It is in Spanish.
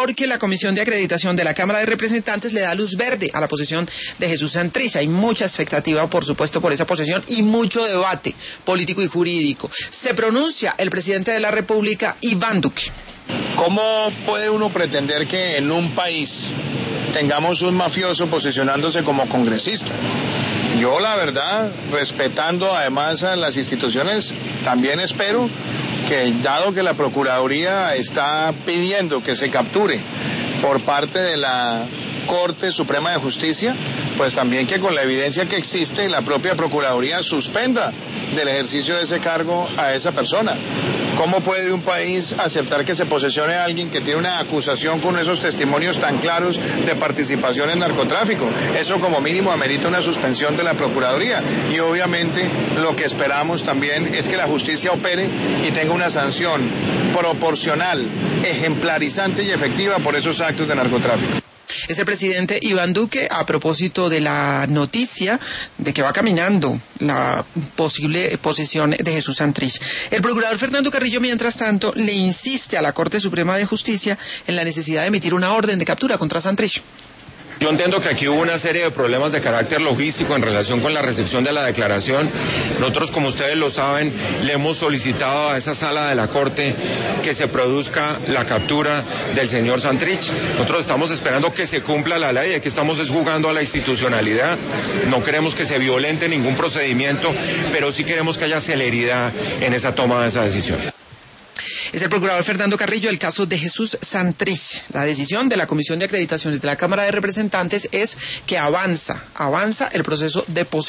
porque la Comisión de Acreditación de la Cámara de Representantes le da luz verde a la posesión de Jesús Santrich. Hay mucha expectativa, por supuesto, por esa posesión y mucho debate político y jurídico. Se pronuncia el presidente de la República, Iván Duque. ¿Cómo puede uno pretender que en un país tengamos un mafioso posicionándose como congresista? Yo, la verdad, respetando además a las instituciones, también espero que, dado que la Procuraduría está pidiendo que se capture por parte de la Corte Suprema de Justicia, pues también que con la evidencia que existe, la propia Procuraduría suspenda del ejercicio de ese cargo a esa persona. ¿Cómo puede un país aceptar que se posesione a alguien que tiene una acusación con esos testimonios tan claros de participación en narcotráfico? Eso como mínimo amerita una suspensión de la Procuraduría. Y obviamente lo que esperamos también es que la justicia opere y tenga una sanción proporcional, ejemplarizante y efectiva por esos actos de narcotráfico. Es el presidente Iván Duque a propósito de la noticia de que va caminando la posible posesión de Jesús Santrich. El procurador Fernando Carrillo, mientras tanto, le insiste a la Corte Suprema de Justicia en la necesidad de emitir una orden de captura contra Santrich. Yo entiendo que aquí hubo una serie de problemas de carácter logístico en relación con la recepción de la declaración. Nosotros, como ustedes lo saben, le hemos solicitado a esa sala de la Corte que se produzca la captura del señor Santrich. Nosotros estamos esperando que se cumpla la ley, aquí estamos jugando a la institucionalidad. No queremos que se violente ningún procedimiento, pero sí queremos que haya celeridad en esa toma de esa decisión. Es el procurador Fernando Carrillo, el caso de Jesús Santrich. La decisión de la Comisión de Acreditaciones de la Cámara de Representantes es que avanza el proceso de posesión